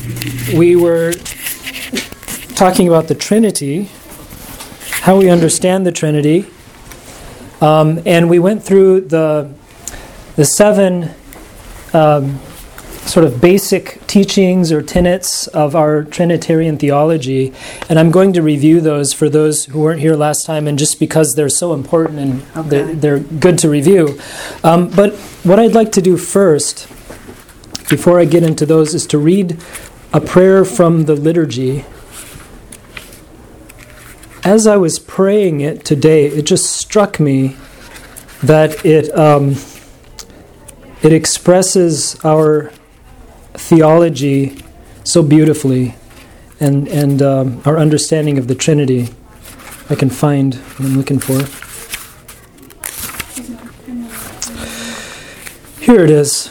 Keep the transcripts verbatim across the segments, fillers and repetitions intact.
we were talking about the Trinity, how we understand the Trinity, um, and we went through the the seven um, sort of basic teachings or tenets of our Trinitarian theology, and I'm going to review those for those who weren't here last time, and just because they're so important and okay. they're, they're good to review. Um, but what I'd like to do first, before I get into those, is to read a prayer from the liturgy. As I was praying it today, it just struck me that it um, it expresses our theology so beautifully, and and um, our understanding of the Trinity. I can find what I'm looking for. Here it is.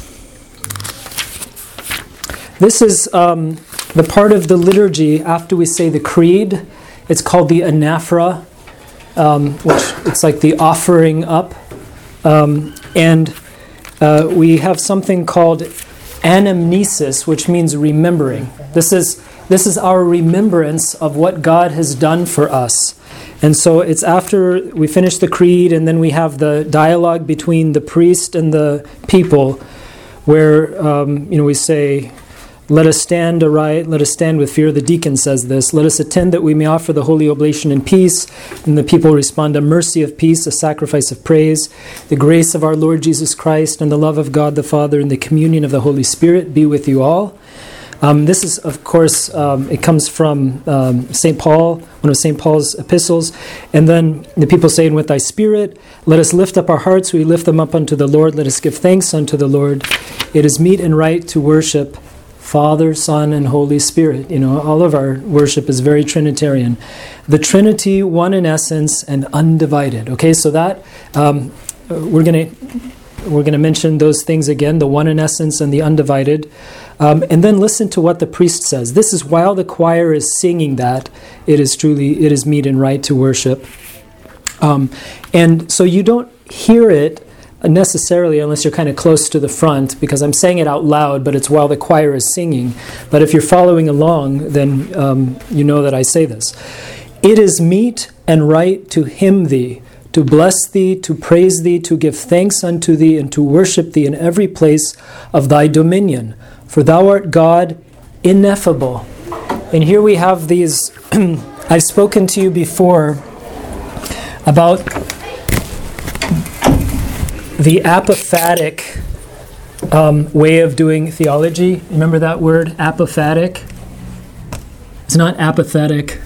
This is um, the part of the liturgy after we say the creed. It's called the anaphora, um, which it's like the offering up, um, and uh, we have something called anamnesis, which means remembering. This is this is our remembrance of what God has done for us. And so it's after we finish the creed, and then we have the dialogue between the priest and the people, where um, you know we say, "Let us stand aright, let us stand with fear." The deacon says this. "Let us attend that we may offer the holy oblation in peace." And the people respond, "A mercy of peace, a sacrifice of praise. The grace of our Lord Jesus Christ and the love of God the Father and the communion of the Holy Spirit be with you all." Um, this is, of course, um, it comes from um, Saint Paul, one of Saint Paul's epistles. And then the people say, "And with thy Spirit, let us lift up our hearts. We lift them up unto the Lord. Let us give thanks unto the Lord. It is meet and right to worship Father, Son, and Holy Spirit." You know, all of our worship is very Trinitarian. The Trinity, one in essence and undivided. Okay, so that um, we're going to we're going to mention those things again: the one in essence and the undivided. Um, and then listen to what the priest says. This is while the choir is singing that it is truly it is meet and right to worship. Um, and so you don't hear it necessarily unless you're kind of close to the front, because I'm saying it out loud, but it's while the choir is singing. But if you're following along, then um, you know that I say this. "It is meet and right to hymn thee, to bless thee, to praise thee, to give thanks unto thee, and to worship thee in every place of thy dominion. For thou art God, ineffable." And here we have these, I've spoken to you before about the apophatic um, way of doing theology. Remember that word, apophatic? It's not apathetic.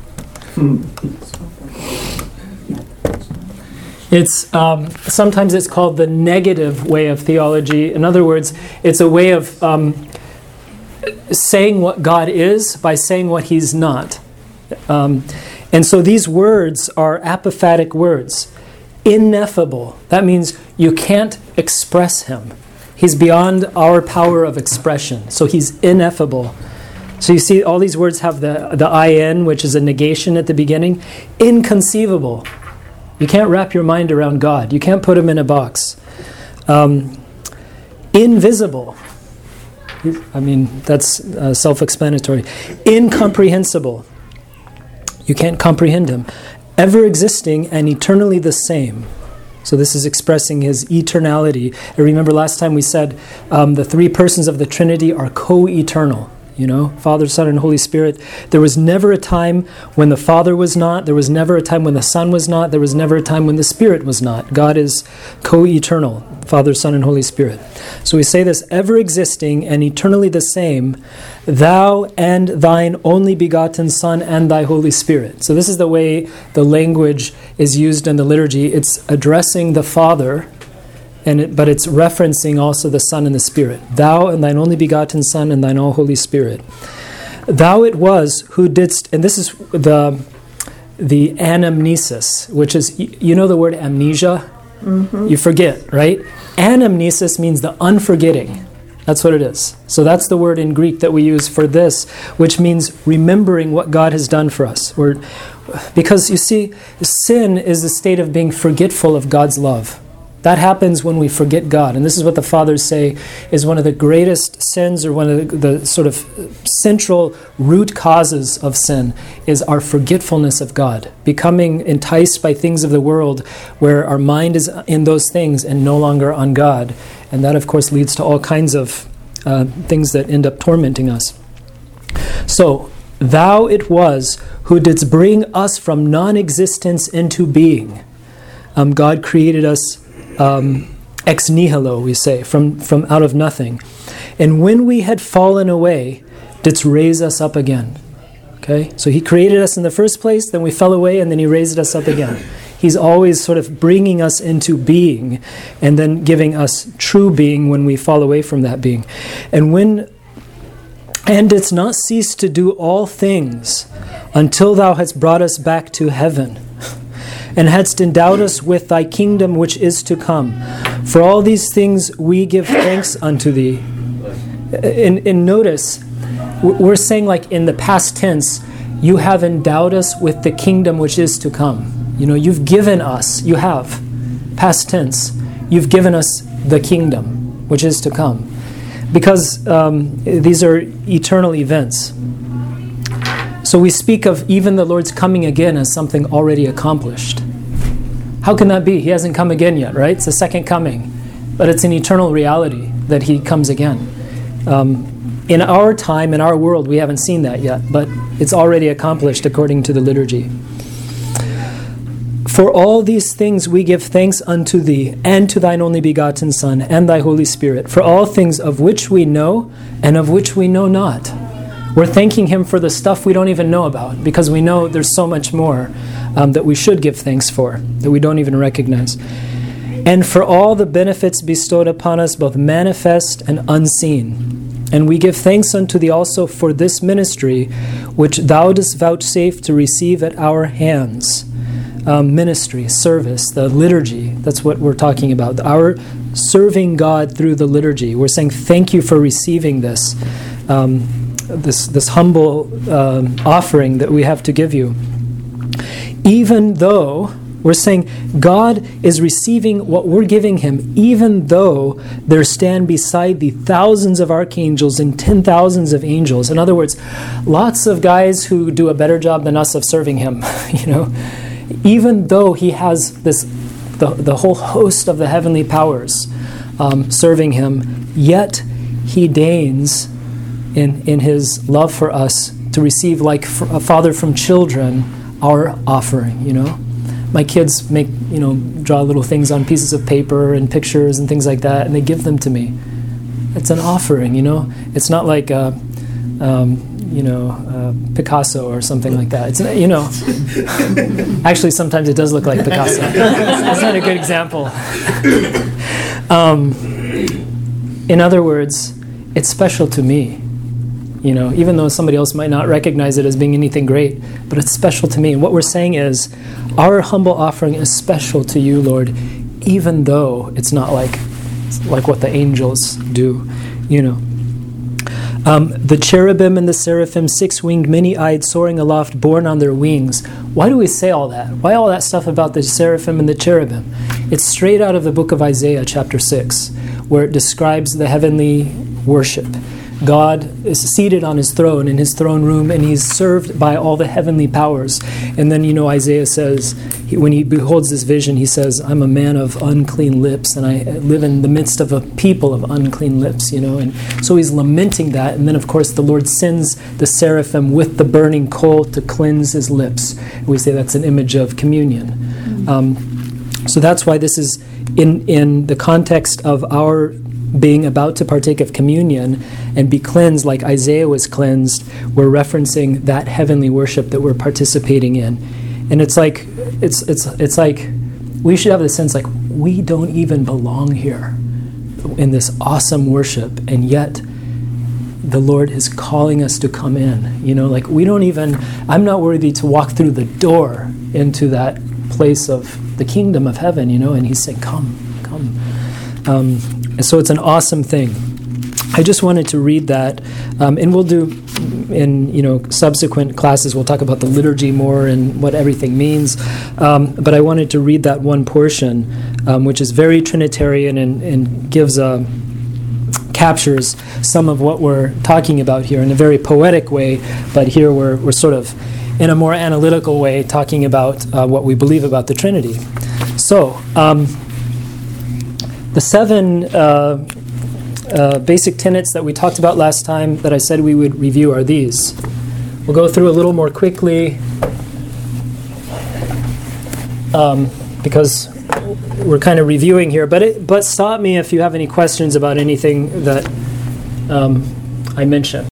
It's um, sometimes it's called the negative way of theology. In other words, it's a way of um, saying what God is by saying what He's not. Um, and so these words are apophatic words. Ineffable. That means you can't express Him. He's beyond our power of expression. So He's ineffable. So you see all these words have the, the in, which is a negation at the beginning. Inconceivable. You can't wrap your mind around God. You can't put Him in a box. Um, invisible. I mean, that's uh, self-explanatory. Incomprehensible. You can't comprehend Him. Ever existing and eternally the same. So this is expressing His eternality. I remember last time we said um, the three persons of the Trinity are co-eternal. You know, Father, Son, and Holy Spirit. There was never a time when the Father was not. There was never a time when the Son was not. There was never a time when the Spirit was not. God is co-eternal, Father, Son, and Holy Spirit. So we say this, ever existing and eternally the same, thou and thine only begotten Son and thy Holy Spirit. So this is the way the language is used in the liturgy. It's addressing the Father, And it, but it's referencing also the Son and the Spirit. Thou and thine only begotten Son and thine all Holy Spirit. Thou it was who didst, and this is the the anamnesis, which is, you know the word amnesia? Mm-hmm. You forget, right? Anamnesis means the unforgetting. That's what it is. So that's the word in Greek that we use for this, which means remembering what God has done for us. We're, because you see, sin is the state of being forgetful of God's love. That happens when we forget God. And this is what the fathers say is one of the greatest sins, or one of the, the sort of central root causes of sin, is our forgetfulness of God, becoming enticed by things of the world where our mind is in those things and no longer on God. And that, of course, leads to all kinds of uh, things that end up tormenting us. So, thou it was who didst bring us from non-existence into being. Um, God created us Um, ex nihilo, we say, from, from out of nothing. And when we had fallen away, didst raise us up again. Okay? So he created us in the first place, then we fell away, and then he raised us up again. He's always sort of bringing us into being, and then giving us true being when we fall away from that being. And when and didst not cease to do all things until thou hadst brought us back to heaven, and hadst endowed us with thy kingdom which is to come. For all these things we give thanks unto thee. And, and notice, we're saying like in the past tense, you have endowed us with the kingdom which is to come. You know, you've given us, you have, past tense, you've given us the kingdom which is to come. Because um, these are eternal events. So we speak of even the Lord's coming again as something already accomplished. How can that be? He hasn't come again yet, right? It's the second coming. But it's an eternal reality that he comes again. Um, in our time, in our world, we haven't seen that yet, but it's already accomplished according to the liturgy. For all these things we give thanks unto thee, and to thine only begotten Son, and thy Holy Spirit, for all things of which we know, and of which we know not. We're thanking him for the stuff we don't even know about, because we know there's so much more um, that we should give thanks for, that we don't even recognize. And for all the benefits bestowed upon us, both manifest and unseen. And we give thanks unto thee also for this ministry, which thou dost vouchsafe to receive at our hands. Um, ministry, service, the liturgy, that's what we're talking about. Our serving God through the liturgy. We're saying thank you for receiving this. Um, This this humble um, offering that we have to give you. Even though, we're saying God is receiving what we're giving him, even though there stand beside thee thousands of archangels and ten thousands of angels. In other words, lots of guys who do a better job than us of serving him, you know. Even though he has this, the, the whole host of the heavenly powers um, serving him, yet he deigns in in his love for us to receive, like a father from children, our offering, you know. My kids make, you know, draw little things on pieces of paper and pictures and things like that, and they give them to me. It's an offering, you know. It's not like, uh, um, you know, uh, Picasso or something like that. It's, you know, actually sometimes it does look like Picasso. That's not a good example. um, in other words, it's special to me. You know, even though somebody else might not recognize it as being anything great, but it's special to me. And what we're saying is, our humble offering is special to you, Lord, even though it's not like like what the angels do, you know. Um, the cherubim and the seraphim, six-winged, many-eyed, soaring aloft, borne on their wings. Why do we say all that? Why all that stuff about the seraphim and the cherubim? It's straight out of the book of Isaiah, chapter six, where it describes the heavenly worship. God is seated on his throne in his throne room, and he's served by all the heavenly powers. And then, you know, Isaiah says, he, when he beholds this vision, he says, I'm a man of unclean lips, and I live in the midst of a people of unclean lips, you know. And so he's lamenting that. And then, of course, the Lord sends the seraphim with the burning coal to cleanse his lips. And we say that's an image of communion. Mm-hmm. Um, so that's why this is in, in the context of our being about to partake of communion and be cleansed like Isaiah was cleansed. We're referencing that heavenly worship that we're participating in. And it's like it's it's it's like we should have the sense like we don't even belong here in this awesome worship, and yet the Lord is calling us to come in. You know, like we don't even I'm not worthy to walk through the door into that place of the kingdom of heaven, you know, and he's saying, come, come. Um, And so it's an awesome thing. I just wanted to read that, um, and we'll do in you know subsequent classes. We'll talk about the liturgy more and what everything means. Um, but I wanted to read that one portion um, which is very Trinitarian and, and gives a captures some of what we're talking about here in a very poetic way, but here we're, we're sort of in a more analytical way talking about uh, what we believe about the Trinity. So, um, the seven uh, uh, basic tenets that we talked about last time that I said we would review are these. We'll go through a little more quickly um, because we're kind of reviewing here, but it, but stop me if you have any questions about anything that um, I mentioned.